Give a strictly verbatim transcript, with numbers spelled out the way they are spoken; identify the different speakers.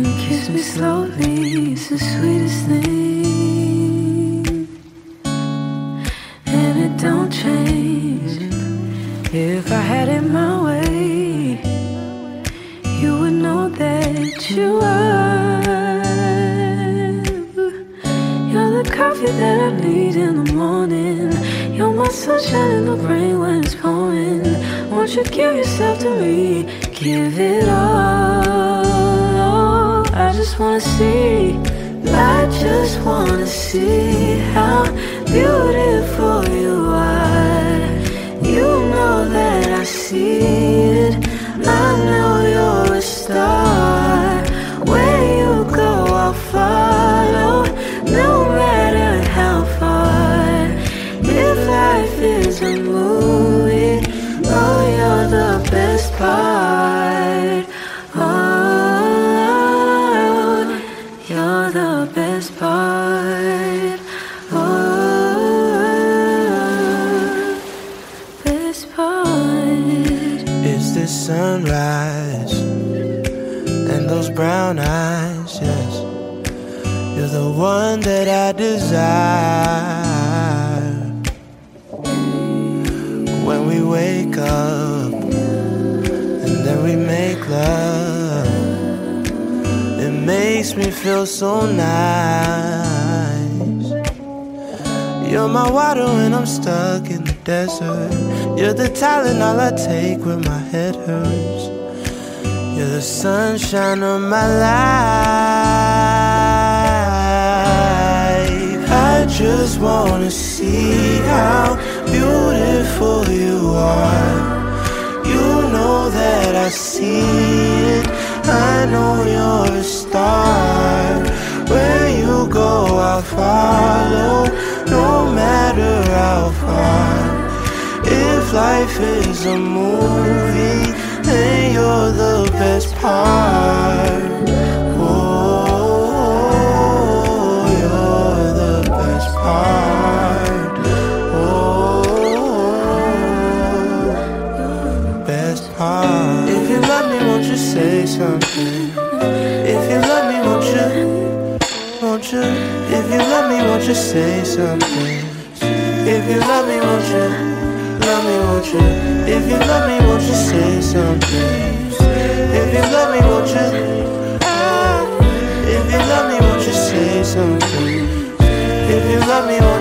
Speaker 1: Kiss me slowly, it's the sweetest thing, and it don't change. If I had it my way, you would know that you are. You're the coffee that I need in the morning. You're my sunshine in the rain when it's pouring. Won't you give yourself to me? Give it all. I just wanna see, I just wanna see how beautiful you are. You know that I see it. I know you're a star. Where you go, I'll follow, no matter how far. If life is a movie, oh, you're the best part. Oh, you're the best part. Oh, best part.
Speaker 2: It's the sunrise and those brown eyes, yes. You're the one that I desire. When we wake up and then we make love, it makes me feel so nice. You're my water when I'm stuck in the desert. You're the Tylenol I take when my head hurts. You're the sunshine of my life. I just wanna see how beautiful you are. You know that I see it. I know you're a star. Where you go, I'll follow, no matter how far. If life is a movie, then you're the best part. Oh, you're the best part. Oh, best part. If you love me, won't you say something? If you love me, won't you? Won't you? If you love me, won't you say something? If you love me, won't you? Love me, won't you? If you love me, won't you say something? If you love me, won't you? If you love me, won't you say something? If you love me, won't